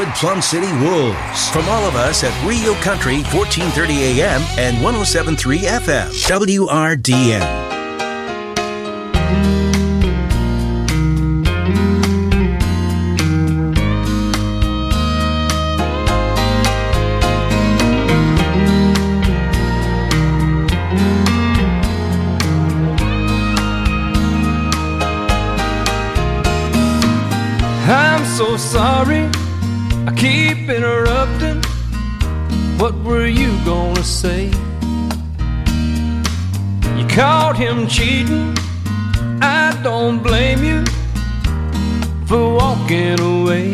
Plum City Wolves. From all of us at Rio Country, 1430 AM and 107.3 FM. WRDN. So sorry, I keep interrupting. What were you gonna say? You caught him cheating. I don't blame you for walking away.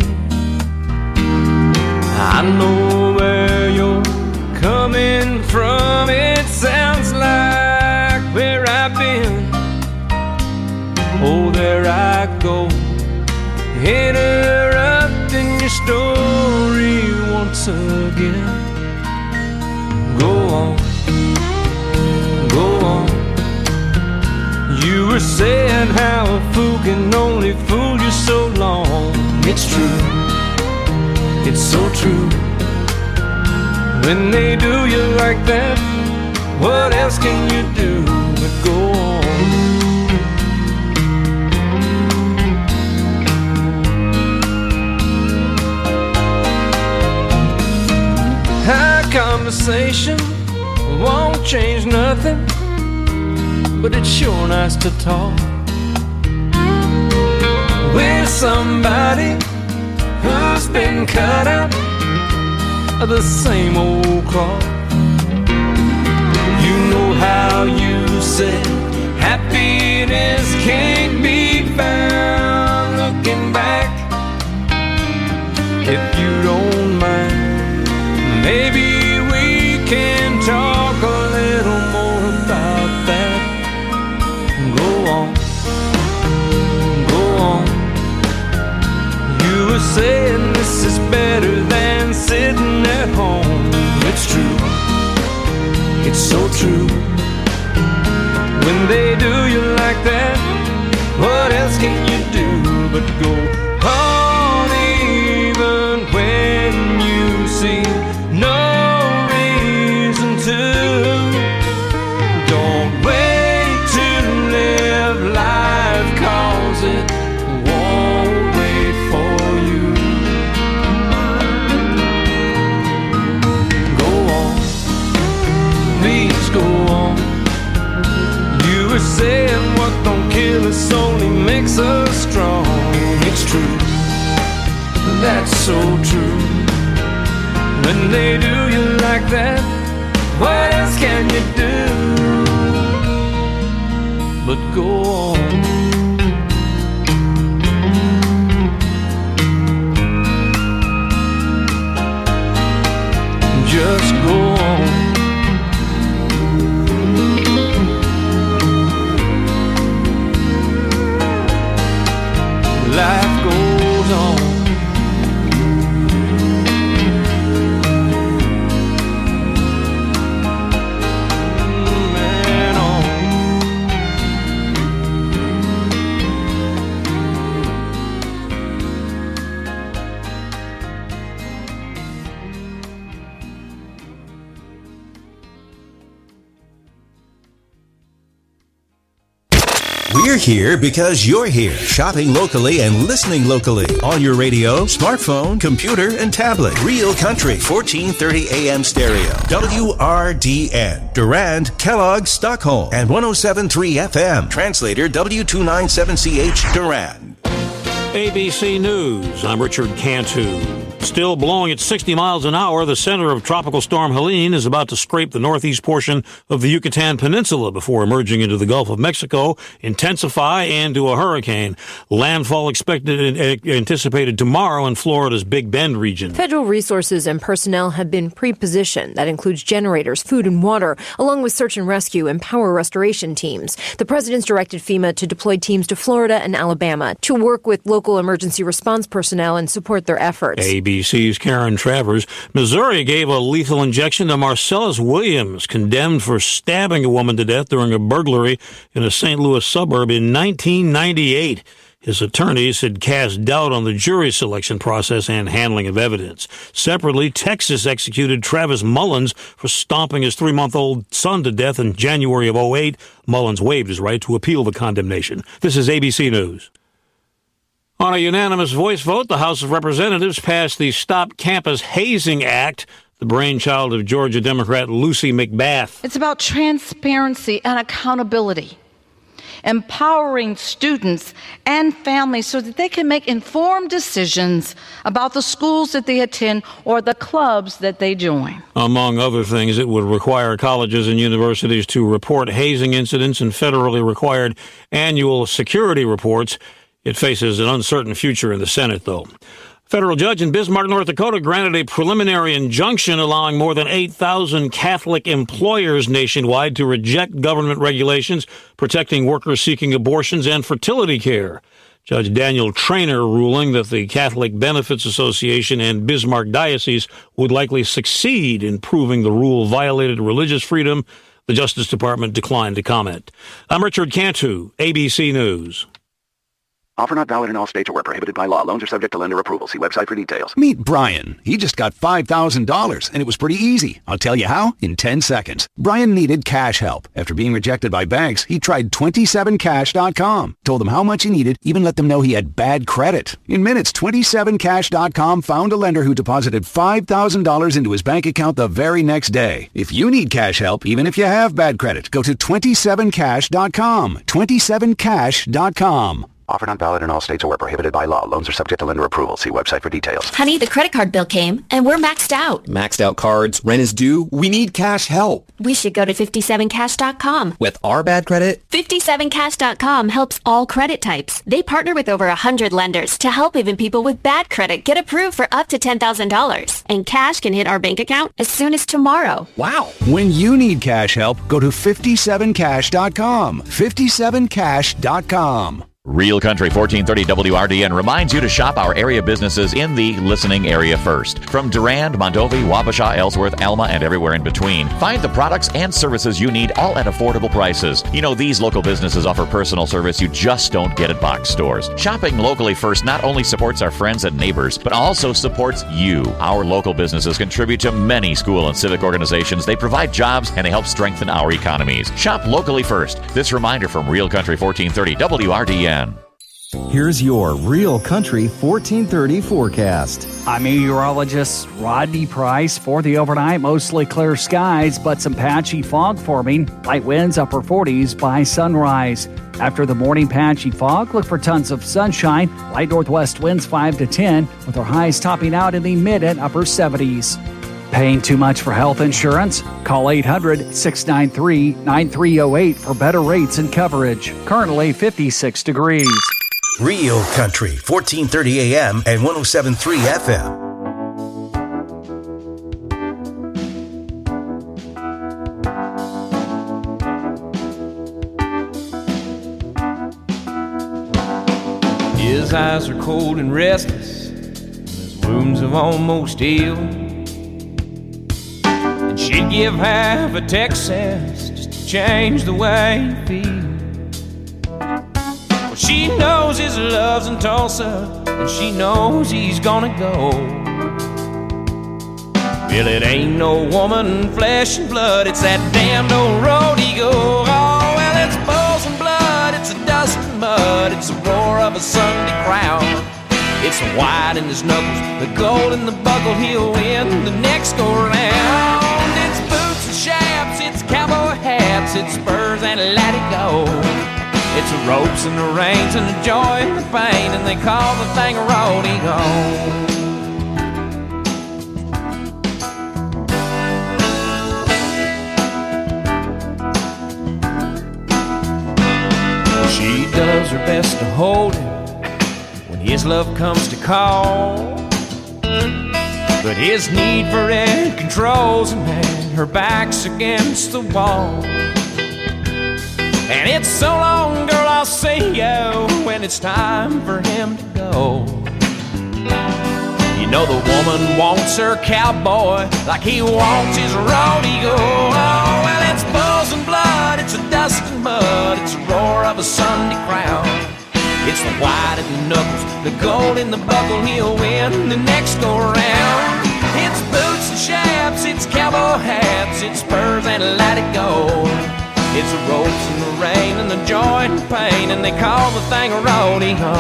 I know where you're coming from. It sounds like where I've been. Oh, there I go, interrupting your story once again. Go on, go on. You were saying how a fool can only fool you so long. It's true, it's so true. When they do you like that, what else can you do but go on? Conversation won't change nothing, but it's sure nice to talk with somebody who's been cut out of the same old cloth. You know how you said happiness can't be found looking back. If you don't mind, maybe can talk a little more about that. Go on, go on. You were saying this is better than sitting at home. It's true, it's so true. When they do you like that, what else can you do but go on, even when you see no. Don't wait to live life, 'cause it won't wait for you. Go on, please go on. You were saying what don't kill us only makes us strong. It's true, that's so true. When they do you like that, what else can you do but go on? Just go on. Life goes on. We're here because you're here, shopping locally and listening locally on your radio, smartphone, computer, and tablet. Real Country, 1430 AM stereo. WRDN, Durand, Kellogg, Stockholm, and 107.3 FM. Translator W297CH, Durand. ABC News, I'm Richard Cantu. Still blowing at 60 miles an hour, the center of Tropical Storm Helene is about to scrape the northeast portion of the Yucatan Peninsula before emerging into the Gulf of Mexico, intensify, and to a hurricane. Landfall anticipated tomorrow in Florida's Big Bend region. Federal resources and personnel have been pre-positioned. That includes generators, food and water, along with search and rescue and power restoration teams. The president's directed FEMA to deploy teams to Florida and Alabama to work with local emergency response personnel and support their efforts. ABC's Karen Travers. Missouri gave a lethal injection to Marcellus Williams, condemned for stabbing a woman to death during a burglary in a St. Louis suburb in 1998. His attorneys had cast doubt on the jury selection process and handling of evidence. Separately, Texas executed Travis Mullins for stomping his 3-month-old son to death in January of 2008. Mullins waived his right to appeal the condemnation. This is ABC News. On a unanimous voice vote, the House of Representatives passed the Stop Campus Hazing Act, the brainchild of Georgia Democrat Lucy McBath. It's about transparency and accountability, empowering students and families so that they can make informed decisions about the schools that they attend or the clubs that they join. Among other things, it would require colleges and universities to report hazing incidents in federally required annual security reports. It faces an uncertain future in the Senate, though. A federal judge in Bismarck, North Dakota, granted a preliminary injunction allowing more than 8,000 Catholic employers nationwide to reject government regulations protecting workers seeking abortions and fertility care. Judge Daniel Traynor ruling that the Catholic Benefits Association and Bismarck Diocese would likely succeed in proving the rule violated religious freedom. The Justice Department declined to comment. I'm Richard Cantu, ABC News. Offer not valid in all states or where prohibited by law. Loans are subject to lender approval. See website for details. Meet Brian. He just got $5,000, and it was pretty easy. I'll tell you how in 10 seconds. Brian needed cash help. After being rejected by banks, he tried 27cash.com. Told them how much he needed, even let them know he had bad credit. In minutes, 27cash.com found a lender who deposited $5,000 into his bank account the very next day. If you need cash help, even if you have bad credit, go to 27cash.com. 27cash.com. Offer not valid in all states or where prohibited by law. Loans are subject to lender approval. See website for details. Honey, the credit card bill came, and we're maxed out. Maxed out cards, rent is due. We need cash help. We should go to 57cash.com. With our bad credit? 57cash.com helps all credit types. They partner with over 100 lenders to help even people with bad credit get approved for up to $10,000. And cash can hit our bank account as soon as tomorrow. Wow. When you need cash help, go to 57cash.com. 57cash.com. Real Country 1430 WRDN reminds you to shop our area businesses in the listening area first. From Durand, Mondovi, Wabasha, Ellsworth, Alma, and everywhere in between, find the products and services you need all at affordable prices. You know, these local businesses offer personal service you just don't get at box stores. Shopping locally first not only supports our friends and neighbors, but also supports you. Our local businesses contribute to many school and civic organizations. They provide jobs and they help strengthen our economies. Shop locally first. This reminder from Real Country 1430 WRDN. Here's your Real Country 1430 forecast. I'm meteorologist Rodney Price. For the overnight, mostly clear skies, but some patchy fog forming. Light winds upper 40s by sunrise. After the morning patchy fog, look for tons of sunshine. Light northwest winds 5 to 10, with our highs topping out in the mid and upper 70s. Paying too much for health insurance? Call 800-693-9308 for better rates and coverage. Currently 56 degrees. Real Country, 1430 AM and 107.3 FM. His eyes are cold and restless, and his wounds have almost healed. And she'd give half of Texas just to change the way he feels. She knows his love's in Tulsa, and she knows he's gonna go. Well, it ain't no woman, flesh and blood, it's that damned old road he goes. Oh, well, it's bulls and blood, it's the dust and mud, it's the roar of a Sunday crowd. It's the white in his knuckles, the gold in the buckle, he'll win the next go round. It's boots and shafts, it's cowboy hats, it's spurs and let it go. It's the ropes and the reins and the joy and the pain, and they call the thing a roadie home. She does her best to hold him when his love comes to call, but his need for it controls him, and her back's against the wall. And it's so long, girl, I'll see you when it's time for him to go. You know the woman wants her cowboy like he wants his rodeo. Oh, well, it's bulls and blood, it's a dust and mud, it's the roar of a Sunday crowd. It's the white in the knuckles, the gold in the buckle, he'll win the next go round. It's boots and chaps, it's cowboy hats, it's spurs and let it go. It's the ropes and the rain and the joy and the pain, and they call the thing a rodeo.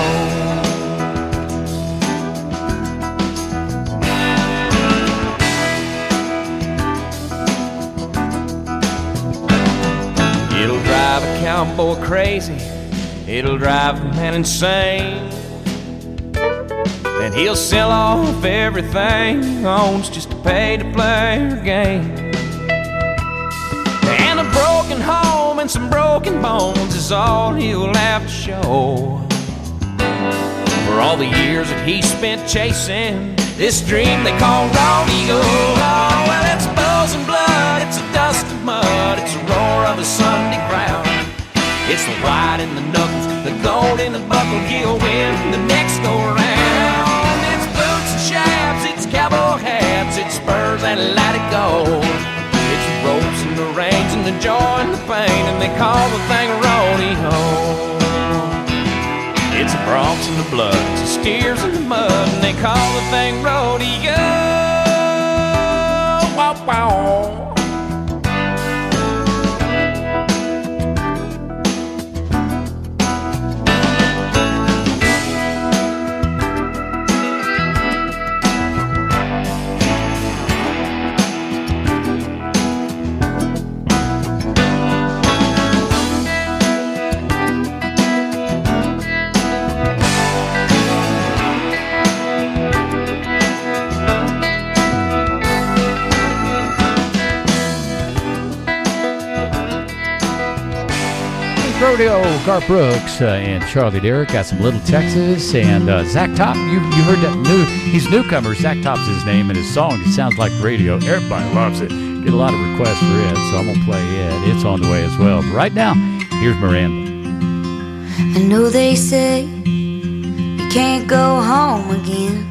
It'll drive a cowboy crazy, it'll drive a man insane, and he'll sell off everything he owns just to pay to play her game. And a broken home and some broken bones is all he'll have to show for all the years that he spent chasing this dream they call rodeo. Oh, well, it's bows and blood, it's a dust of mud, it's a roar of a Sunday crowd. It's the white in the knuckles, the gold in the buckle, he'll win the next go round. It's boots and chaps, it's cowboy hats, it's spurs and let it go. It's the ropes and the reins and the joy and the pain, and they call the thing a rodeo. It's the broncs and the blood, it's the steers and the mud, and they call the thing rodeo. Wow, wow. Rodeo, Garth Brooks and Charlie Derrick got some Little Texas, and Zach Top, you heard that he's newcomer. Zach Top's his name, and his song, it sounds like radio. Everybody loves it. Get a lot of requests for it, so I'm going to play it. It's on the way as well. But right now, here's Miranda. I know they say you can't go home again.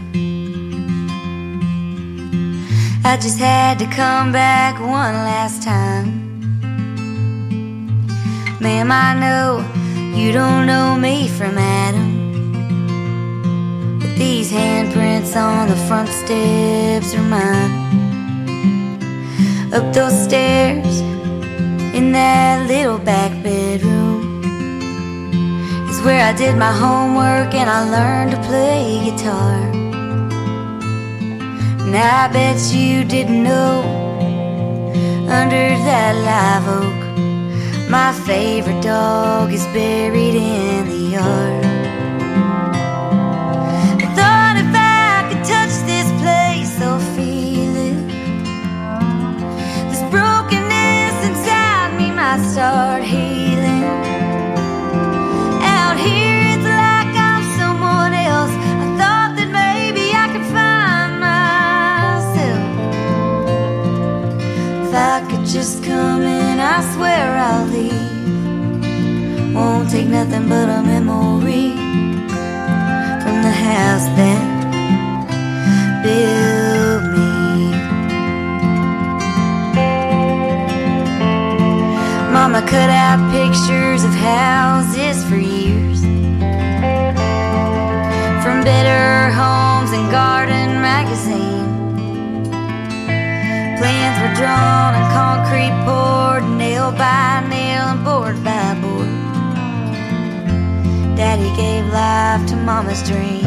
I just had to come back one last time. Ma'am, I know you don't know me from Adam, but these handprints on the front steps are mine. Up those stairs in that little back bedroom is where I did my homework and I learned to play guitar. And I bet you didn't know, under that live oak my favorite dog is buried in the yard. I thought if I could touch this place, I'll feel it. This brokenness inside me might start healing. Out here it's like I'm someone else. I thought that maybe I could find myself. If I could just come in, I swear I'll leave. Won't take nothing but a memory from the house that built me. Mama cut out pictures of houses for years, from Better Homes and Garden magazine. Plans were drawn and concrete poured, nail by nail and board by board. Daddy gave life to Mama's dream.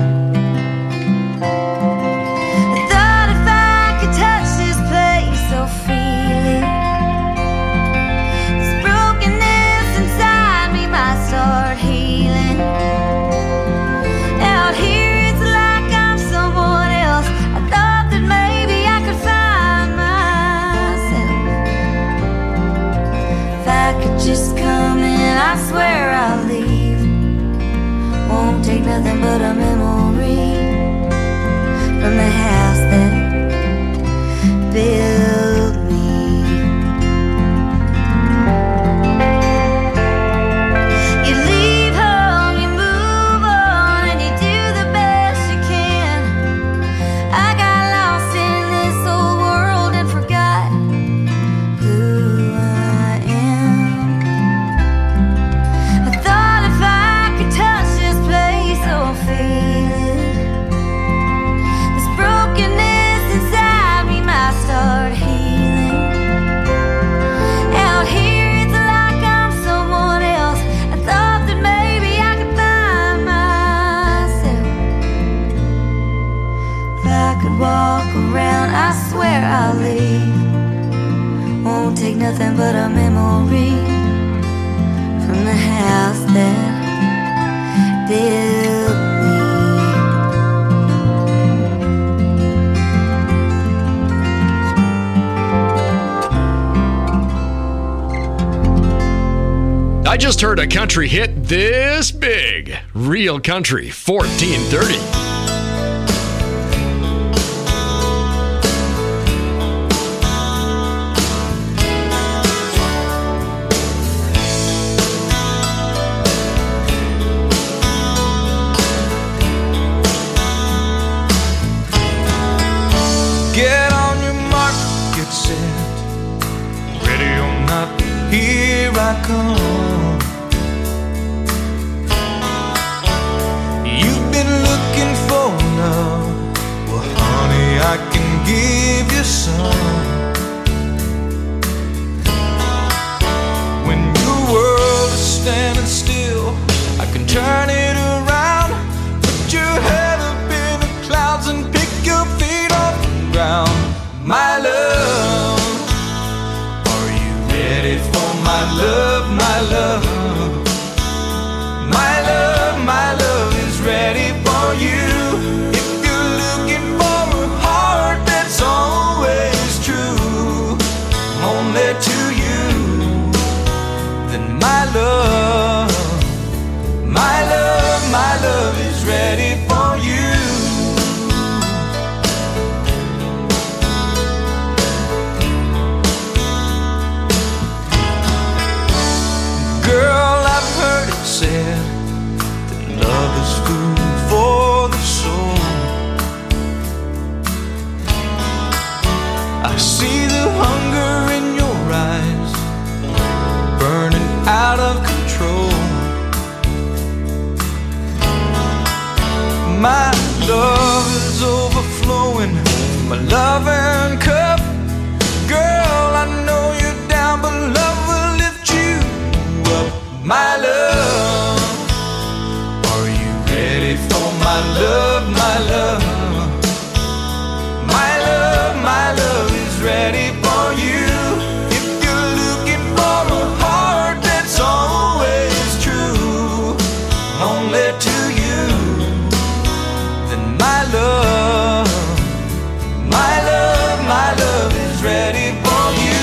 I thought if I could touch this place, I'll feel it. This brokenness inside me might start healing. Out here it's like I'm someone else. I thought that maybe I could find myself. If I could just come in, I swear I'll leave. Won't take nothing but a memory from the house that built me. You leave home, you move on, and you do the best you can. I got lost in this old world and forgot who I am. I thought if I could touch this place, I just heard a country hit this big. Real Country 1430. Get on your mark, get set, ready or not, here I come. You've been looking for love, well honey, I can give you some. When your world is standing still, I can turn it around. Put your head up in the clouds and pick your feet off the ground. My love, are you ready for my love, my love? My love is ready for you. If you're looking for a heart that's always true, only to you, then my love is ready for you. Girl, I've heard it said that love is food for the soul. I see the hunger in your eyes, burning out of control. My love is overflowing from a loving cup. Girl, I know you're down, but love will lift you up. My love, are you ready for my love, my love? My love is ready for you. If you're looking for a heart that's always true, only to you, then my love is ready for you.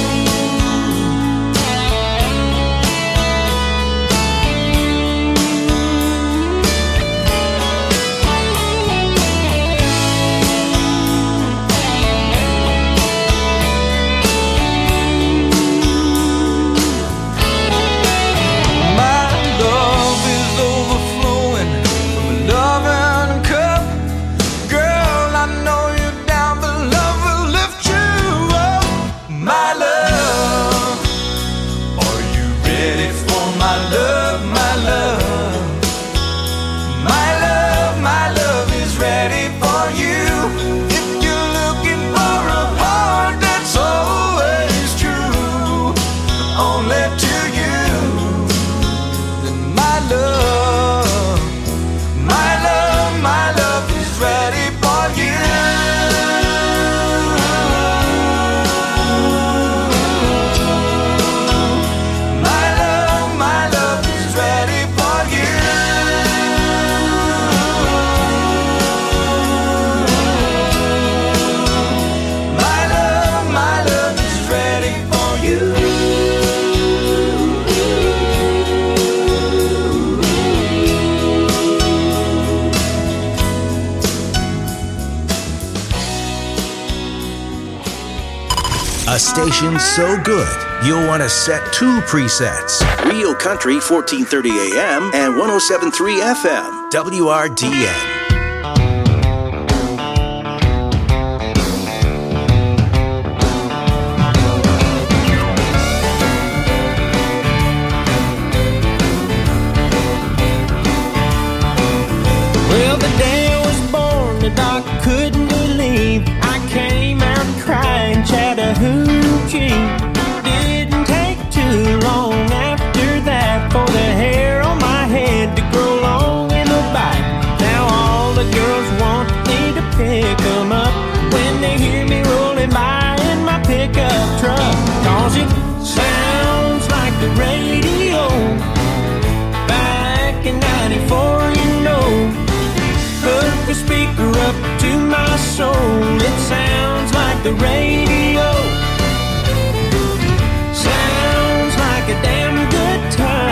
A station so good, you'll want to set two presets. Real Country 1430 AM and 107.3 FM, WRDN. Well, the day I was born, the doc couldn't believe I came out crying Chattahoochee. Didn't take too long after that for the hair on my head to grow long in the back. Now all the girls want me to pick them up when they hear me rolling by in my pickup truck. 'Cause it sounds like the radio back in 94, you know. Hook the speaker up to my soul. It sounds like the radio. Sounds like a damn good time.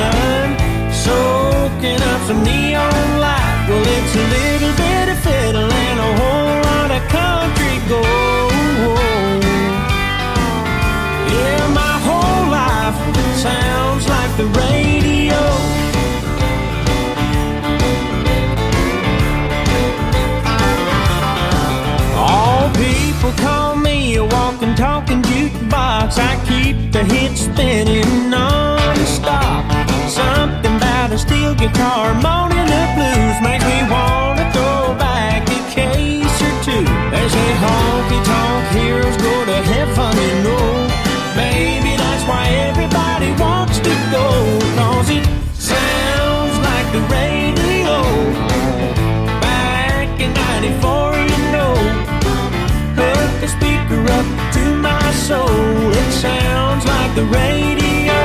soul. It sounds like the radio.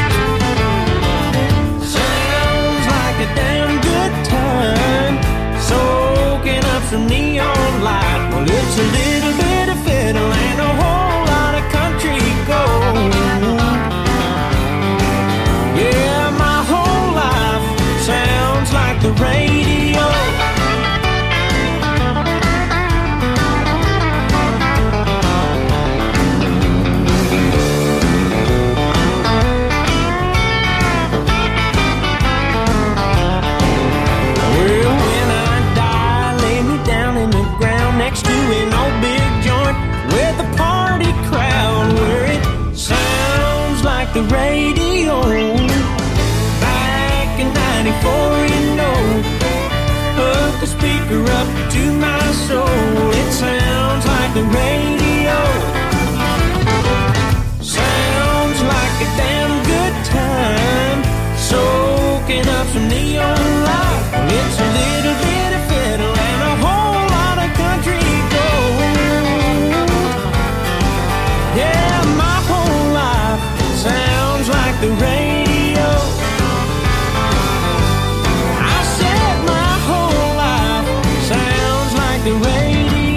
Sounds like a damn good time. Soaking up some neon light. Well, it's a little bit of fiddle and a whole lot of country gold. Yeah, my whole life sounds like the radio. Well, when I die, lay me down in the ground next to an old big joint with a party crowd where it sounds like the radio. Back in 94, you know, hook the speaker up to my soul. It sounds like the radio. Sounds like a damn good time. Soaking up some neon light. It's a little bit of fiddle and a whole lot of country gold. Yeah, my whole life sounds like the radio. I said my whole life sounds like the radio.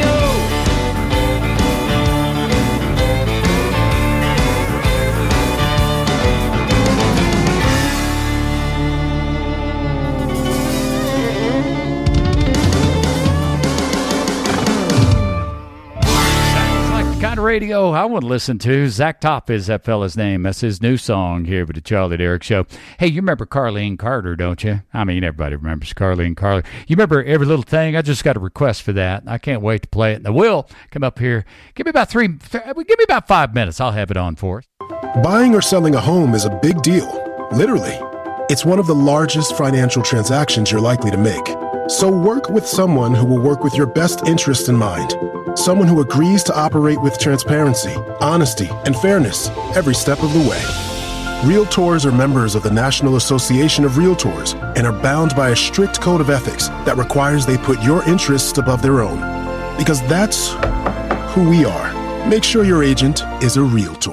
Kind of radio I want to listen to. Zach Top is that fella's name. That's his new song here with the Charlie Derrick Show. Hey, you remember Carlene Carter, don't you? I mean, everybody remembers Carlene Carter. You remember Every Little Thing? I just got a request for that. I can't wait to play it. And I will come up here. Give me about 5 minutes. I'll have it on for us. Buying or selling a home is a big deal. Literally. It's one of the largest financial transactions you're likely to make. So work with someone who will work with your best interests in mind. Someone who agrees to operate with transparency, honesty, and fairness every step of the way. Realtors are members of the National Association of Realtors and are bound by a strict code of ethics that requires they put your interests above their own. Because that's who we are. Make sure your agent is a Realtor.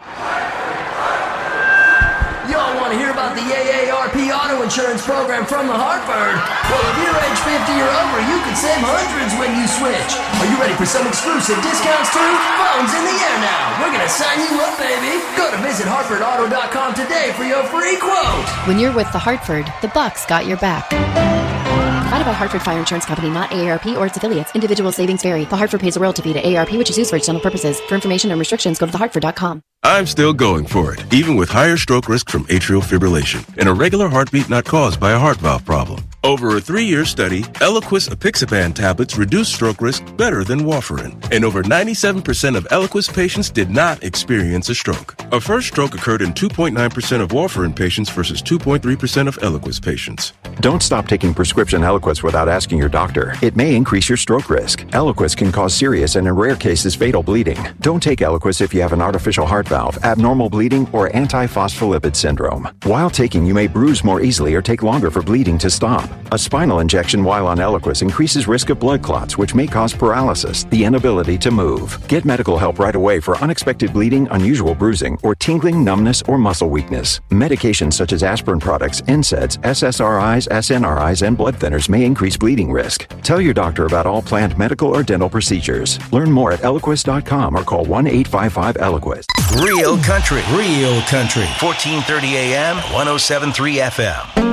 The AARP Auto Insurance Program from the Hartford. Well, if you're age 50 or over, you can save hundreds when you switch. Are you ready for some exclusive discounts too? Phone's in the air now. We're going to sign you up, baby. Go to visithartfordauto.com today for your free quote. When you're with the Hartford, the Bucks got your back. Provided by Hartford Fire Insurance Company, not AARP or its affiliates. Individual savings vary. The Hartford pays a royalty fee to AARP, which is used for external purposes. For information and restrictions, go to thehartford.com. I'm still going for it, even with higher stroke risk from atrial fibrillation and a regular heartbeat not caused by a heart valve problem. Over a 3-year study, Eliquis apixaban tablets reduced stroke risk better than warfarin, and over 97% of Eliquis patients did not experience a stroke. A first stroke occurred in 2.9% of warfarin patients versus 2.3% of Eliquis patients. Don't stop taking prescription Eliquis without asking your doctor. It may increase your stroke risk. Eliquis can cause serious and in rare cases fatal bleeding. Don't take Eliquis if you have an artificial heart valve, abnormal bleeding, or antiphospholipid syndrome. While taking, you may bruise more easily or take longer for bleeding to stop. A spinal injection while on Eliquis increases risk of blood clots, which may cause paralysis, the inability to move. Get medical help right away for unexpected bleeding, unusual bruising, or tingling, numbness, or muscle weakness. Medications such as aspirin products, NSAIDs, SSRIs, SNRIs, and blood thinners may increase bleeding risk. Tell your doctor about all planned medical or dental procedures. Learn more at Eliquis.com or call 1-855-ELIQUIS. Real country, 1430 AM, 107.3 FM.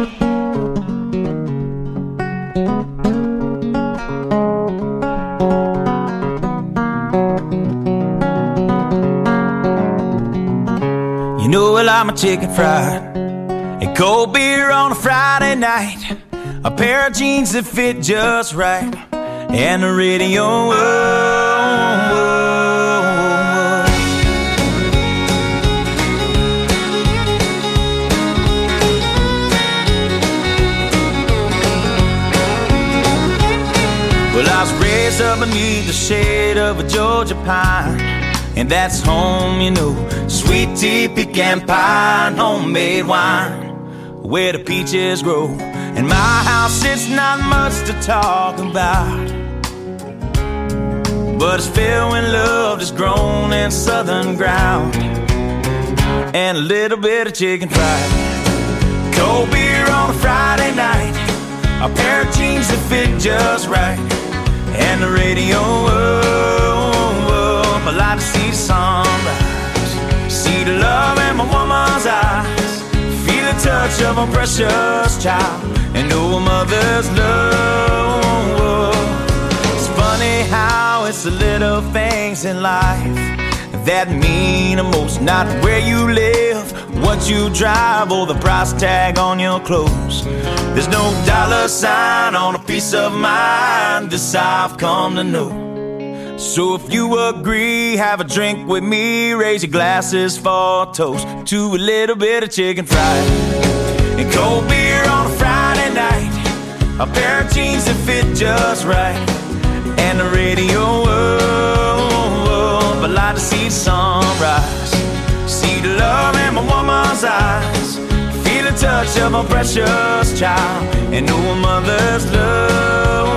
You know I like my chicken fried and cold beer on a Friday night, a pair of jeans that fit just right, and the radio. Well, I was raised up beneath the shade of a Georgia pine, and that's home, you know. Sweet tea, pecan pie, and homemade wine, where the peaches grow. In my house, it's not much to talk about, but it's filled when love is grown in southern ground. And a little bit of chicken fried, cold beer on a Friday night, a pair of jeans that fit just right, and the radio up. I like to see the sunrise, see the love in my woman's eyes, feel the touch of a precious child, and know a mother's love. It's funny how it's the little things in life that mean the most. Not where you live, what you drive, or the price tag on your clothes. There's no dollar sign on a piece of mind, this I've come to know. So if you agree, have a drink with me, raise your glasses for a toast to a little bit of chicken fried and cold beer on a Friday night, a pair of jeans that fit just right, and the radio up. I like to see the sunrise, see the love in my woman's eyes, feel the touch of a precious child, and know a mother's love.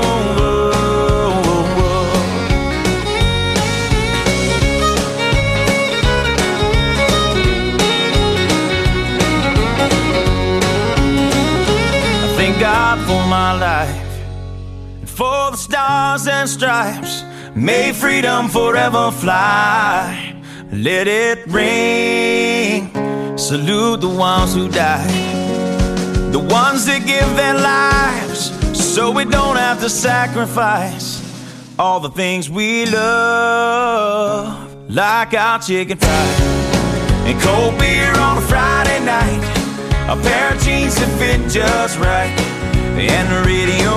God for my life, and for the stars and stripes, may freedom forever fly. Let it ring, salute the ones who died, the ones that give their lives so we don't have to sacrifice all the things we love, like our chicken fried and cold beer on a Friday night, a pair of jeans that fit just right, and the radio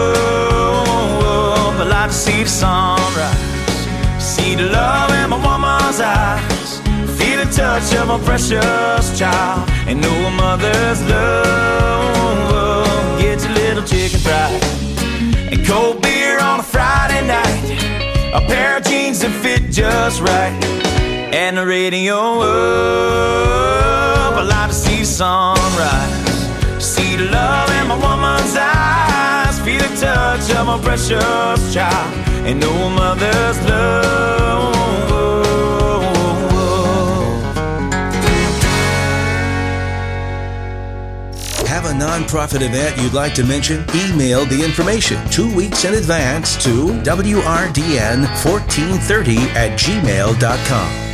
up. I like to see the sunrise, see the love in my woman's eyes, feel the touch of a precious child, and know a mother's love. Get your little chicken fried and cold beer on a Friday night, a pair of jeans that fit just right, and the radio up. I like to see the sunrise, see the love in my woman's eyes, feel the touch of a precious child, and know a mother's love. Have a nonprofit event you'd like to mention? Email the information 2 weeks in advance to wrdn1430@gmail.com.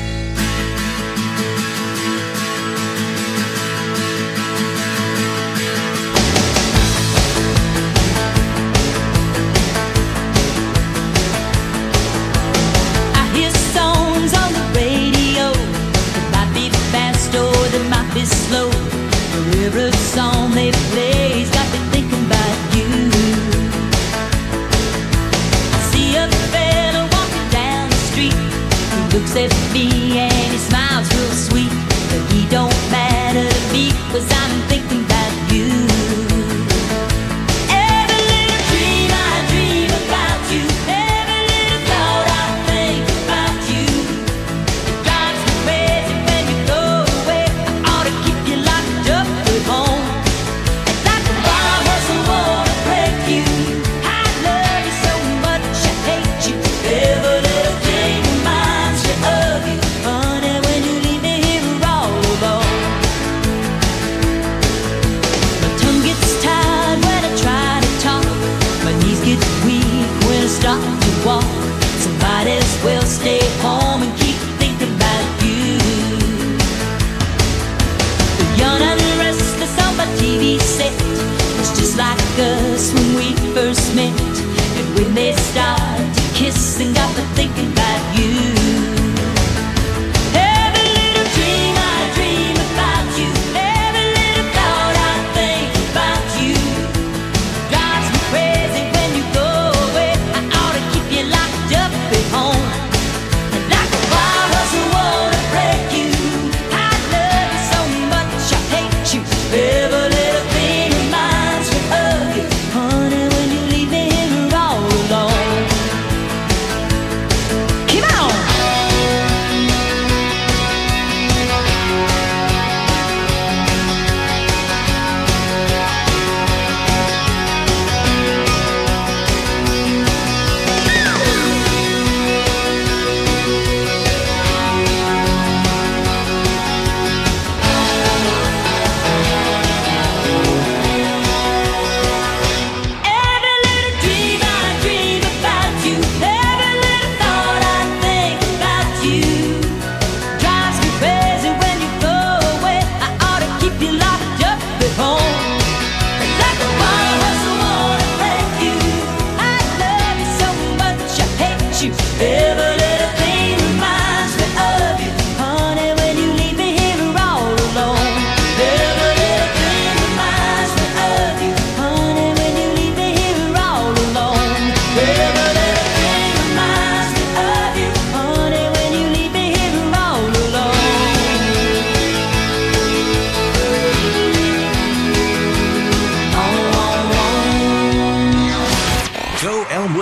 Slow, every song they play's got me thinking about you. I see a fella walking down the street, he looks at me and he smiles real sweet, but he don't matter to me, 'cause I'm thinking about you. Every little dream I dream about you, every little thought I think about you. It drives me crazy when you go away. I ought to keep you locked up at home. And I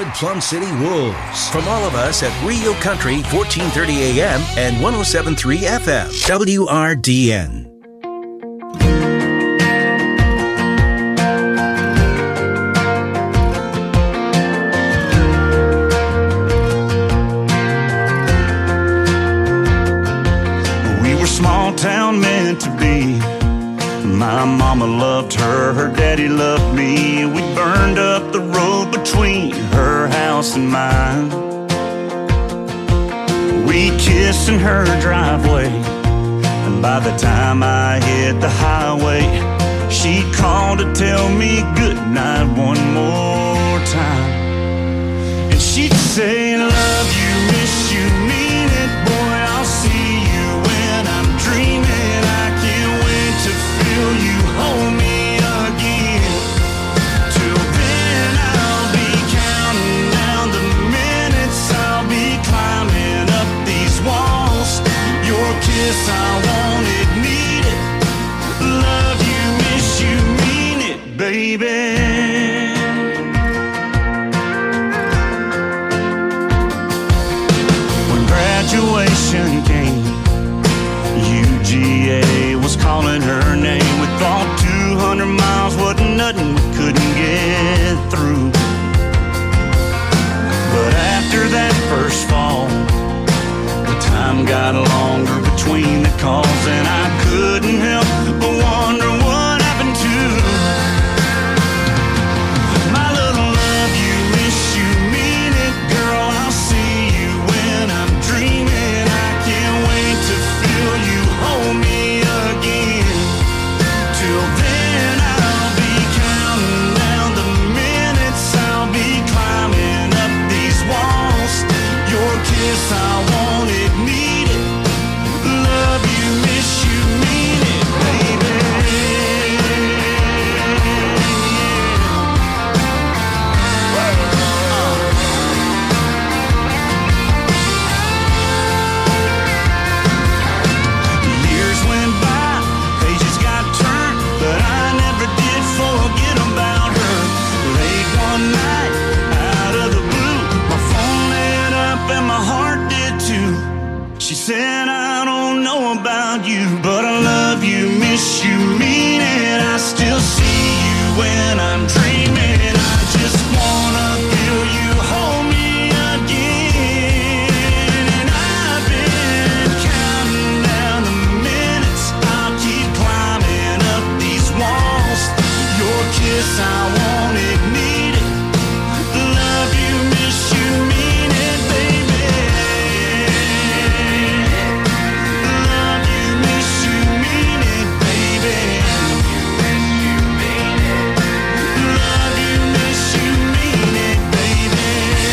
good Plum City wolves. From all of us at Rio Country, 1430 AM and 107.3 FM, WRDN. Small town meant to be. My mama loved her, her daddy loved me. We burned up the road between her house and mine. We kissed in her driveway, and by the time I hit the highway, she called to tell me good night one more time. And she'd say, love you, miss you, mean it, boy, I'll see you when I'm dreaming. I can't wait to feel you hold me again. Till then I'll be counting down the minutes. I'll be climbing up these walls. Your kiss, I want it, need it. Love you, miss you, mean it, baby. Graduation came, UGA was calling her name. We thought 200 miles wasn't nothing we couldn't get through. But after that first fall, the time got longer between the calls, and I couldn't help but wonder what happened to my little love you, miss you, mean it, girl, I'll see you when I'm dreaming. I can't wait to feel you hold me again. Till then I'll be counting down the minutes. I'll be climbing up these walls. Your kiss, I want it, need it. Love you, miss you, mean it, baby. Years went by, pages got turned, but I never did forget about her. Late one night, out of the blue, my phone lit up and my heart did too. She said, I don't know about you, but I love you, miss you, mean it. I still see you when I'm dreaming. I just wanna feel you hold me again. And I've been counting down the minutes. I'll keep climbing up these walls. Your kiss, I want it, need it. Love you, miss you, mean it, baby. Love you, miss you, mean it, baby. Love you, miss you, mean it, baby.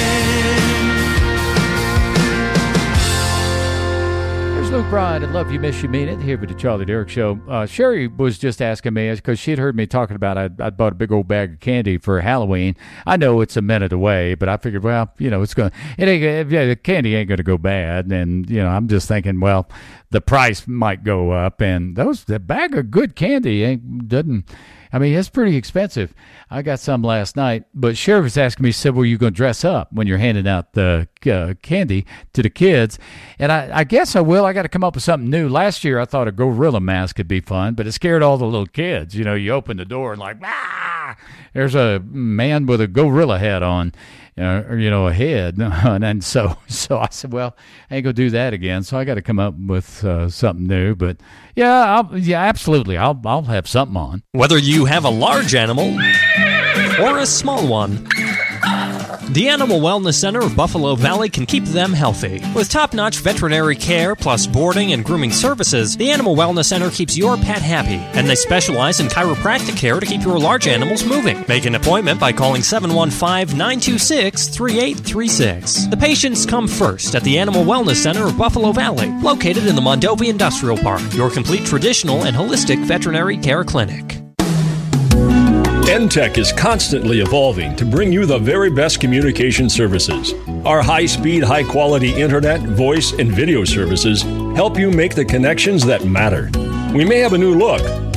There's Luke Bryan and Love You, Miss You, Mean It here with the Charlie Derrick Show. Sherry was just asking me, because she'd heard me talking about I'd bought a big old bag of candy for Halloween. I know it's a minute away, but I figured, well, the candy ain't going to go bad. And, I'm just thinking, well, the price might go up. And the bag of good candy it's pretty expensive. I got some last night, but Sherry was asking me, said, well, you going to dress up when you're handing out the candy to the kids? And I guess I will. I got to come up with something new. Last year, I thought a gorilla mask could be fun, but it scared all the little kids. You open the door and there's a man with a gorilla head on, a head. And so I said, well, I ain't going to do that again. So I got to come up with something new. But absolutely. I'll have something on. Whether you have a large animal or a small one, the Animal Wellness Center of Buffalo Valley can keep them healthy. With top-notch veterinary care plus boarding and grooming services, the Animal Wellness Center keeps your pet happy, and they specialize in chiropractic care to keep your large animals moving. Make an appointment by calling 715-926-3836. The patients come first at the Animal Wellness Center of Buffalo Valley, located in the Mondovi Industrial Park, your complete traditional and holistic veterinary care clinic. NTech is constantly evolving to bring you the very best communication services. Our high-speed, high-quality internet, voice, and video services help you make the connections that matter. We may have a new look,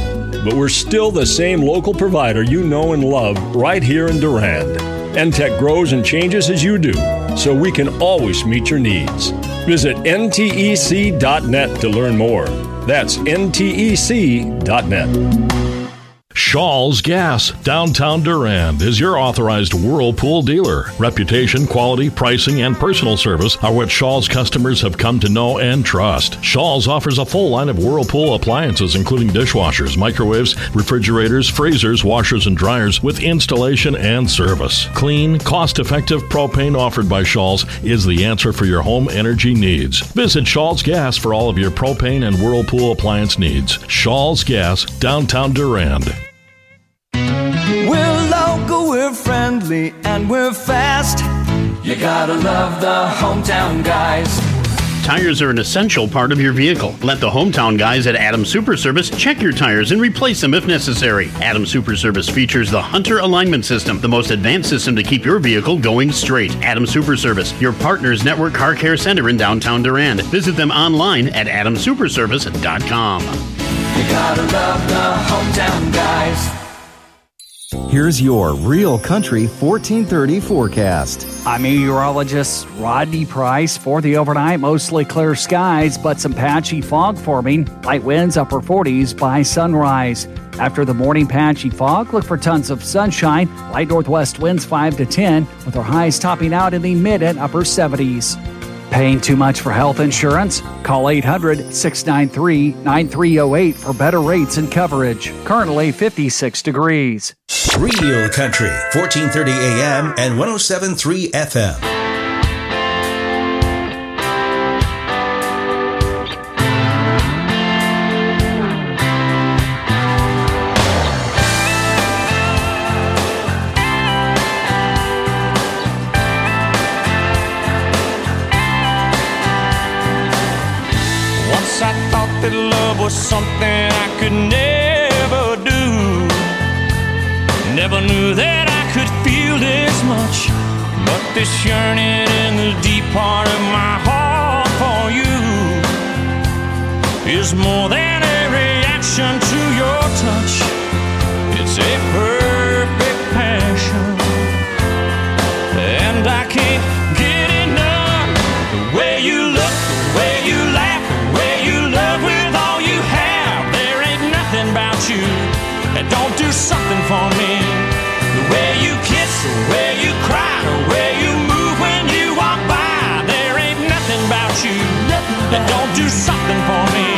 but we're still the same local provider you know and love right here in Durand. NTech grows and changes as you do, so we can always meet your needs. Visit ntec.net to learn more. That's ntec.net. Shaw's Gas, downtown Durand, is your authorized Whirlpool dealer. Reputation, quality, pricing, and personal service are what Shaw's customers have come to know and trust. Shaw's offers a full line of Whirlpool appliances, including dishwashers, microwaves, refrigerators, freezers, washers, and dryers, with installation and service. Clean, cost-effective propane offered by Shaw's is the answer for your home energy needs. Visit Shaw's Gas for all of your propane and Whirlpool appliance needs. Shaw's Gas, downtown Durand. We're local, we're friendly, and we're fast. You gotta love the hometown guys. Tires are an essential part of your vehicle. Let the hometown guys at Adams Super Service check your tires and replace them if necessary. Adams Super Service features the Hunter Alignment System, the most advanced system to keep your vehicle going straight. Adams Super Service, your partner's network car care center in downtown Durand. Visit them online at adamsuperservice.com. You gotta love the hometown guys. Here's your Real Country 1430 forecast. I'm meteorologist Rodney Price. For the overnight, mostly clear skies, but some patchy fog forming. Light winds upper 40s by sunrise. After the morning patchy fog, look for tons of sunshine. Light northwest winds 5 to 10, with our highs topping out in the mid and upper 70s. Paying too much for health insurance? Call 800-693-9308 for better rates and coverage. Currently 56 degrees. Real Country, 1430 AM and 107.3 FM. That love was something I could never do. Never knew that I could feel this much, but this yearning in the deep part of my heart for you is more than a reaction to your touch. It's a perfect passion, and I can't get enough. The way you look, the way you laugh, the way you love with all you have. There ain't nothing about you that don't do something for me. The way you kiss, the way you cry, the way you move when you walk by. There ain't nothing about you that don't do something for me.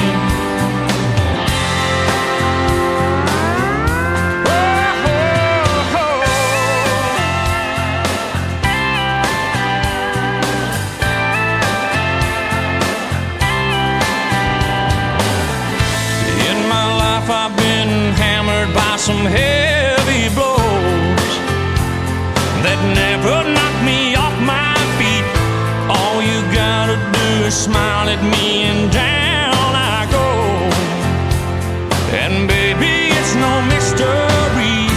I've been hammered by some heavy blows that never knocked me off my feet. All you gotta do is smile at me and down I go. And baby, it's no mystery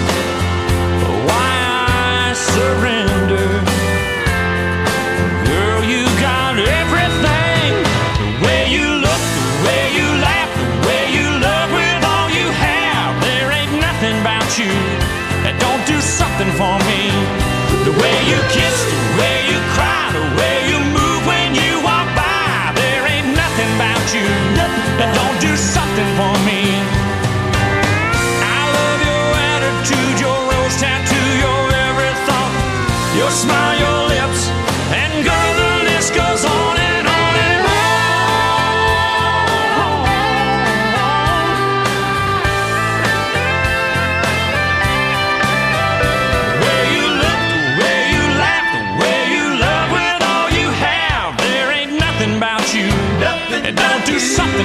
why I surrender. Girl, you got everything. The way you look, the way you laugh, the way you love with all you have. There ain't nothing about you that don't do something for me. The way you kiss, the way you cry, the way you move when you walk by. There ain't nothing about you that don't do something for me. I love your attitude, your rose tattoo, your every thought, your smile, your lips, and girl, the list goes on and on and on. The way you look, the way you laugh, the way you love with all you have. There ain't nothing about you that don't do something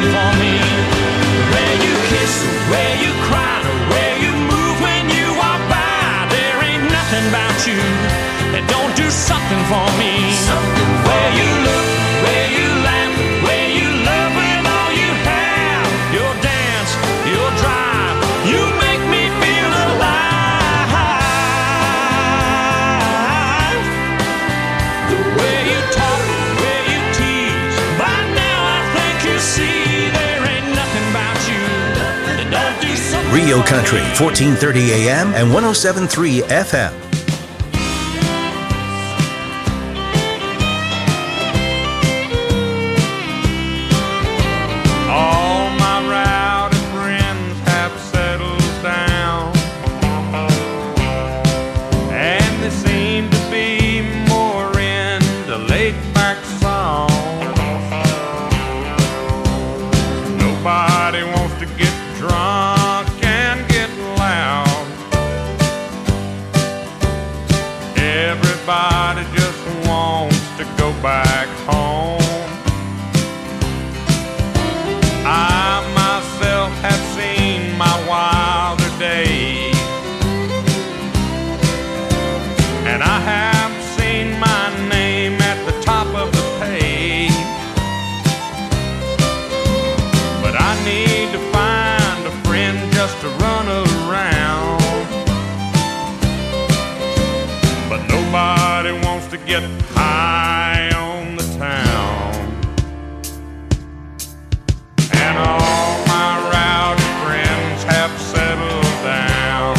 Real Country, 1430 AM and 107.3 FM. All my rowdy friends have settled down, and they seem to be more into laid-back songs. Nobody wants to get drunk and get loud. Everybody just wants to go back home. I myself have seen my wilder days, and I have seen my name at the top of the page. But I need to find a friend just to run around. But nobody wants to get high on the town. And all my rowdy friends have settled down.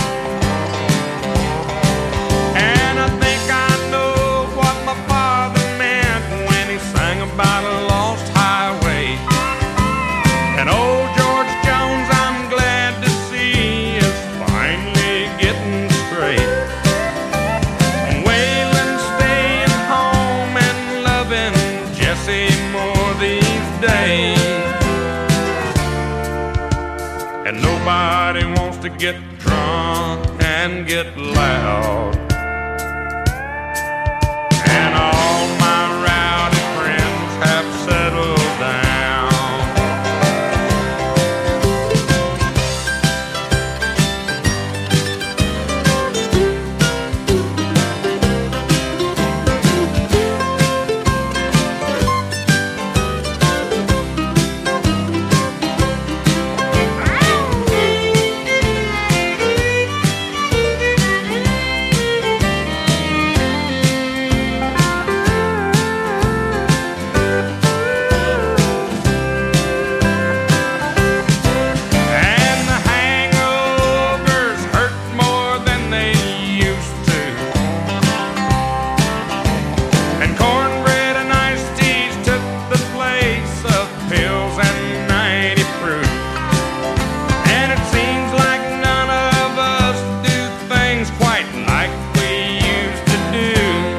And I think I know what my father meant when he sang about a lost highway. And old George Jones, I'm glad to see, is finally getting straight. And Waylon staying home and loving Jesse more these days. And nobody wants to get drunk and get loud. And all my rowdy friends have settled down. And the hangovers hurt more than they used to. And cornbread and iced teas took the place of pills and 90 proof. And it seems like none of us do things quite like we used to do.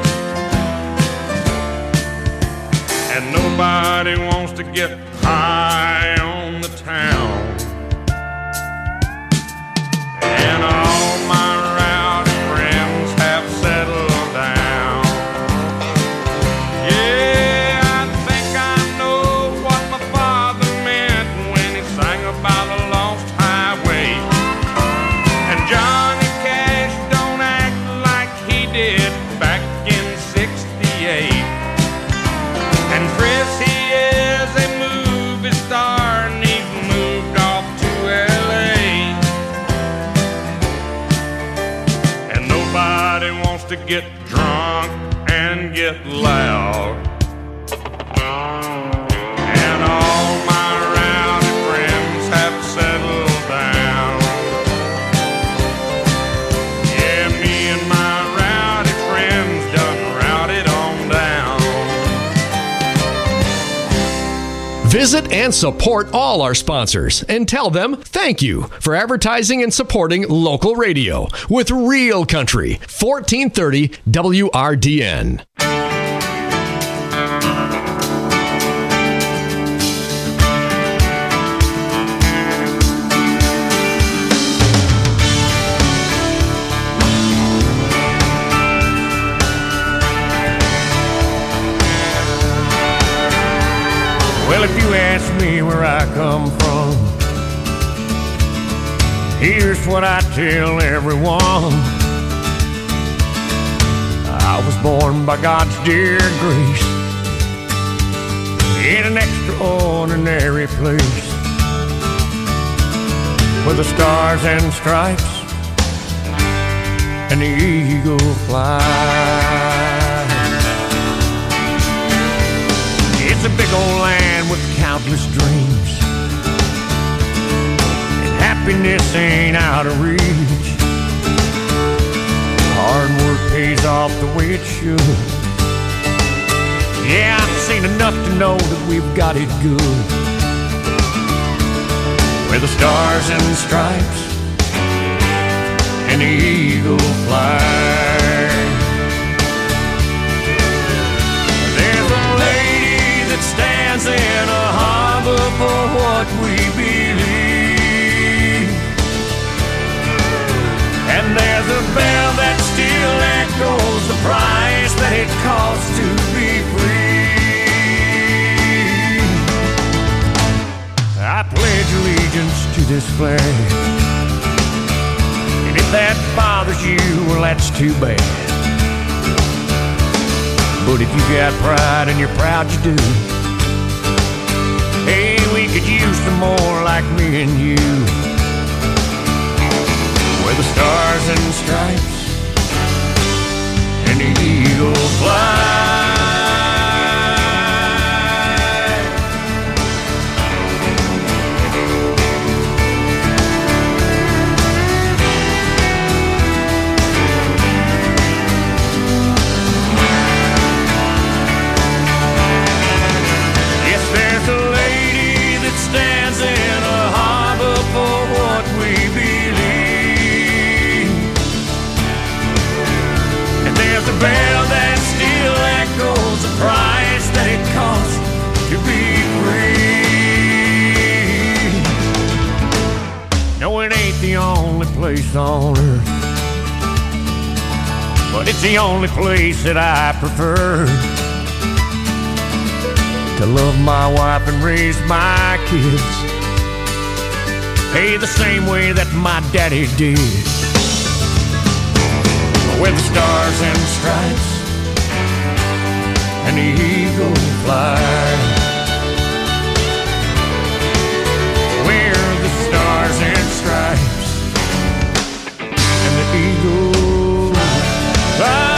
And nobody wants to get high on the town. And all my rowdy friends have settled down. Yeah, I think I know what my father meant when he sang about a lost highway. And Johnny Cash don't act like he did back in '68. And Chris, he is a movie star and he's moved off to LA. And nobody wants to get drunk and get loud. And all my rowdy friends have settled down. Yeah, me and my rowdy friends done routed on down. Visit and support all our sponsors and tell them thank you for advertising and supporting local radio with Real Country, 1430 WRDN. Well, if you ask me where I come from, here's what I tell everyone. I was born by God's dear grace in an extraordinary place where the stars and stripes and the eagle fly. It's a big old land with countless dreams and happy happiness ain't out of reach. Hard work pays off the way it should. Yeah, I've seen enough to know that we've got it good. Where the stars and stripes and the eagle fly. There's a lady that stands in a harbor for what we believe. And there's a bell that still echoes the price that it costs to be free. I pledge allegiance to this flag. And if that bothers you, well, that's too bad. But if you got pride and you're proud you do, hey, we could use some more like me and you. Where the stars and stripes and the eagle fly. Yes, there's a lady that stands in a harbor for what we believe. And there's a bell that still echoes the price that it costs to be free. No, it ain't the only place on earth, but it's the only place that I prefer to love my wife and raise my kids, hey, the same way that my daddy did. Where the stars and stripes and the eagle fly. Where the stars and stripes and the eagle fly.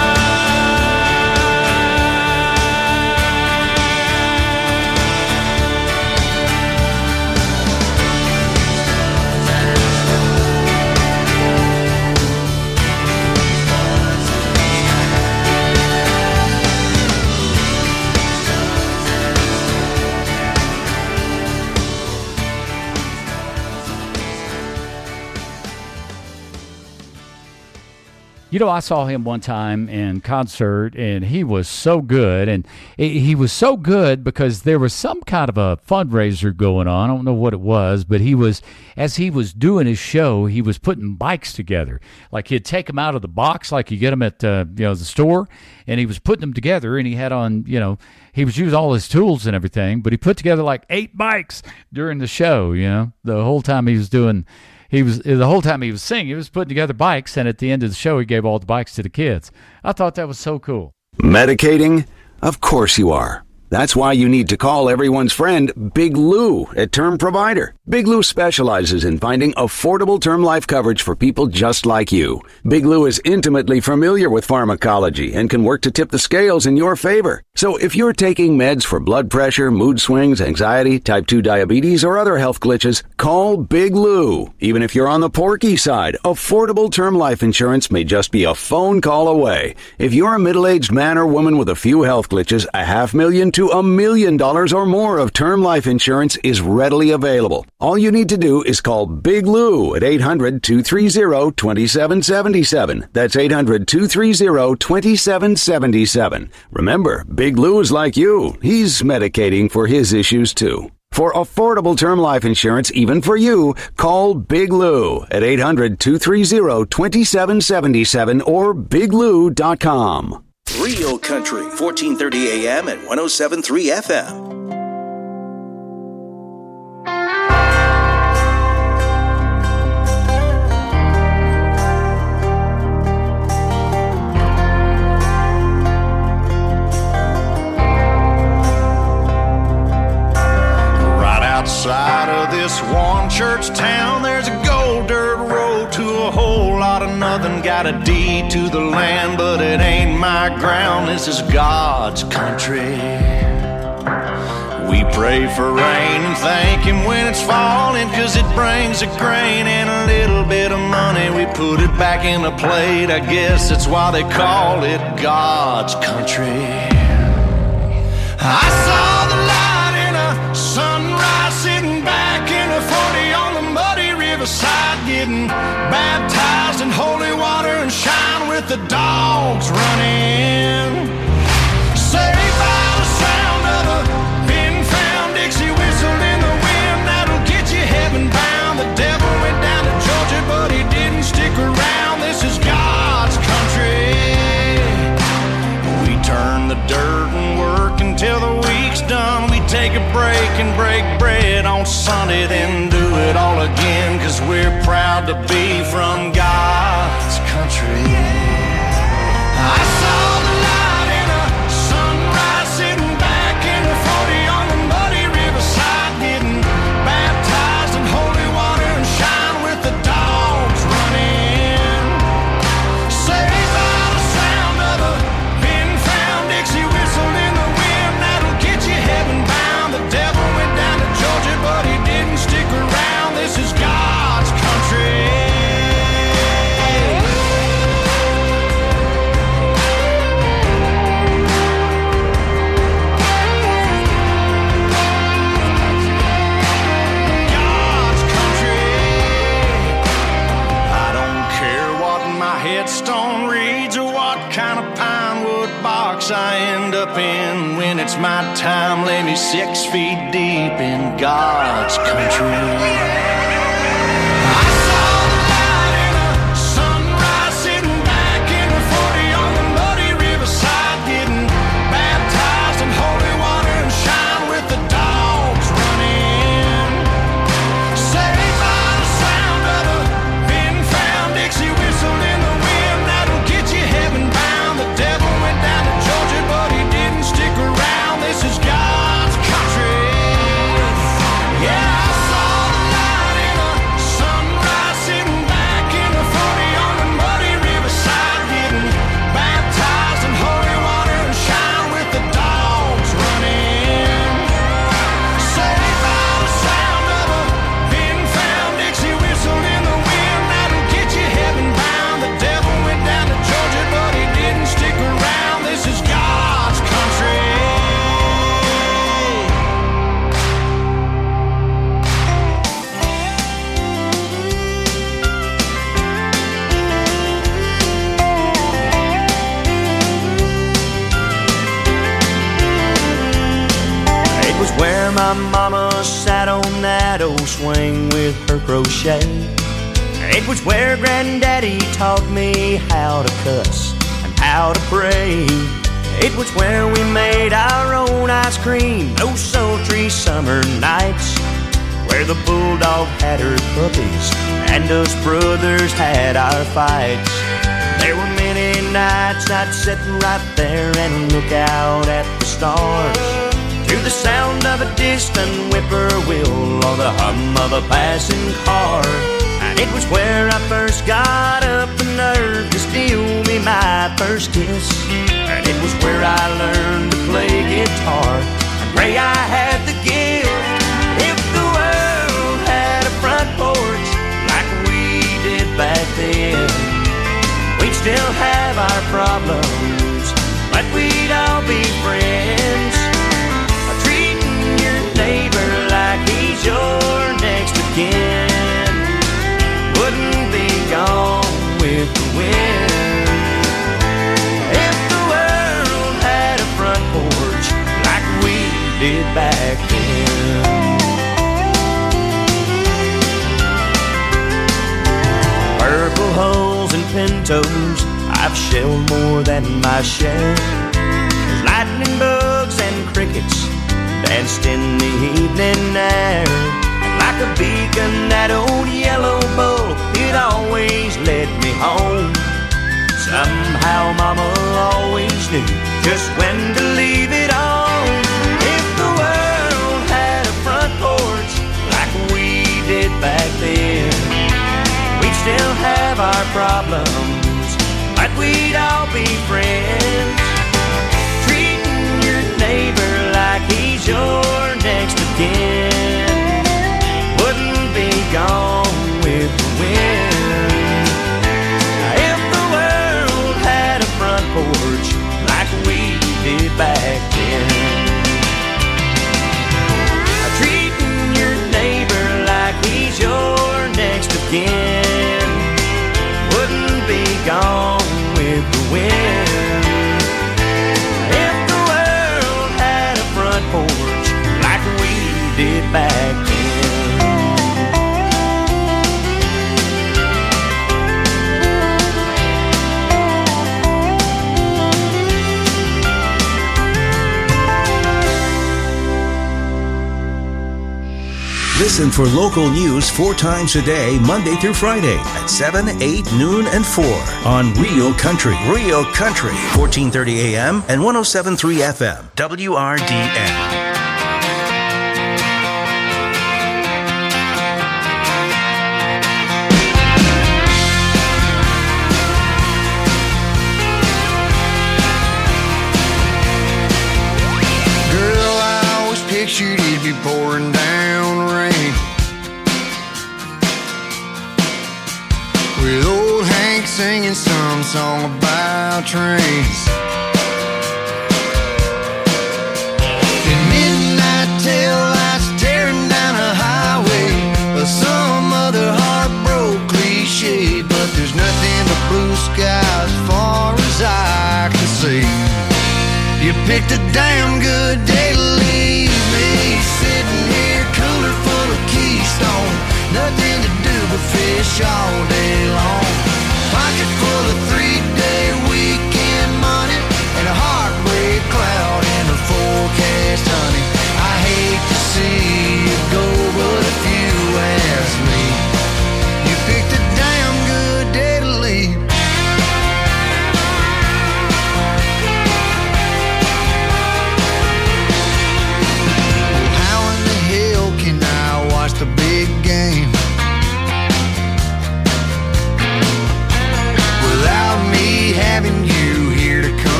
You know, I saw him one time in concert, and he was so good. And he was so good because there was some kind of a fundraiser going on. I don't know what it was, but as he was doing his show, he was putting bikes together. Like he'd take them out of the box, like you get them at the store, and he was putting them together. And he had on, he was using all his tools and everything, but he put together like 8 bikes during the show. The whole time he was doing. The whole time he was singing, he was putting together bikes, and at the end of the show, he gave all the bikes to the kids. I thought that was so cool. Medicating? Of course you are. That's why you need to call everyone's friend Big Lou at Term Provider. Big Lou specializes in finding affordable term life coverage for people just like you. Big Lou is intimately familiar with pharmacology and can work to tip the scales in your favor. So if you're taking meds for blood pressure, mood swings, anxiety, type 2 diabetes, or other health glitches, call Big Lou. Even if you're on the porky side, affordable term life insurance may just be a phone call away. If you're a middle-aged man or woman with a few health glitches, $500,000 to $1 million or more of term life insurance is readily available. All you need to do is call Big Lou at 800-230-2777. That's 800-230-2777. Remember, Big Lou is like you. He's medicating for his issues too. For affordable term life insurance, even for you, call Big Lou at 800-230-2777 or biglou.com. Real Country, 1430 AM and 107.3 FM. Outside of this one church town, there's a gold dirt road to a whole lot of nothing. Got a deed to the land, but it ain't my ground. This is God's country. We pray for rain and thank him when it's falling, 'cause it brings a grain and a little bit of money. We put it back in the plate, I guess that's why they call it God's country. I saw the light in a sunrise, sitting back in a 40 on the muddy riverside, getting baptized in holy water and shine with the dogs running. Saved by the sound of a pin-found Dixie whistle in the wind that'll get you heaven bound. The devil went down to Georgia, but he didn't stick around. This is God's country. We turn the dirt and work until the week's done. We take a break and break bread on Sunday, then do it all again, 'cause we're proud to be from God's country. I saw the light in a sunrise, sitting back in a 40 on the muddy riverside, getting baptized in holy water and shine with the dogs running. Saved by the sound of a pin-found Dixie whistle in the wind that'll get you heaven bound. The devil went down to Georgia, but he didn't stick around. This is God's country. Headstone reads or what kind of pine wood box I end up in. When it's my time, lay me 6 feet deep in God's country. I saw the light in a sunrise, sitting back in a 40 on the muddy riverside, getting baptized in holy water and shine with the dogs running. Saved by the sound of a pin-found Dixie whistle in the wind that'll get you heaven bound. The devil went down to Georgia, but he didn't stick around. This is God's country. Yeah, I saw the light in a sunrise, sitting back in a 40 on the muddy riverside, getting baptized in holy water and shine with the dogs running. Saved by the sound of a pin-found Dixie whistle in the wind that'll get you heaven bound. The devil went down to Georgia, but he didn't stick around. This is God's country. It was where my mama sat on that old swing with her crochet. It was where Granddaddy taught me how to cuss and how to pray. It was where we made our own ice cream those sultry summer nights, where the bulldog had her puppies and us brothers had our fights. There were many nights I'd sit right there and look out at the stars, to the sound of a distant whippoorwill or the hum of a passing car. And it was where I first got up the nerve to steal me my first kiss. And it was where I learned to play guitar and pray I had the gift. If the world had a front porch like we did back then, we'd still have our problems, but we'd all be friends. Treating your neighbor like he's your next of kin wouldn't be gone with the wind. If the world had a front porch like we did back then. Purple hulls and pintos, I've shelled more than my share. There's lightning bugs and crickets danced in the evening air. And like a beacon, that old yellow bull, it always led me home. Somehow Mama always knew just when to leave it on. If the world had a front porch like we did back then, we'd still have our problems, but we'd all be friends. Treating your neighbor like he's your again. Wouldn't be gone with the wind. If the world had a front porch like we did back then, treating your neighbor like he's your next of kin, wouldn't be gone with the wind. If the world had a front porch like we did back then. Listen for local news 4 times a day, Monday through Friday at 7, 8, noon, and 4 on Real Country. Real Country, 1430 AM and 107.3 FM, WRDN. Pictured it'd be pouring down rain, with old Hank singing some song about trains. And midnight tail lights tearing down a highway, or some other heartbroken cliche. But there's nothing but blue skies as far as I can see. You picked a damn good day to leave me, sitting here cooler full of Keystone, nothing to do but fish all day long.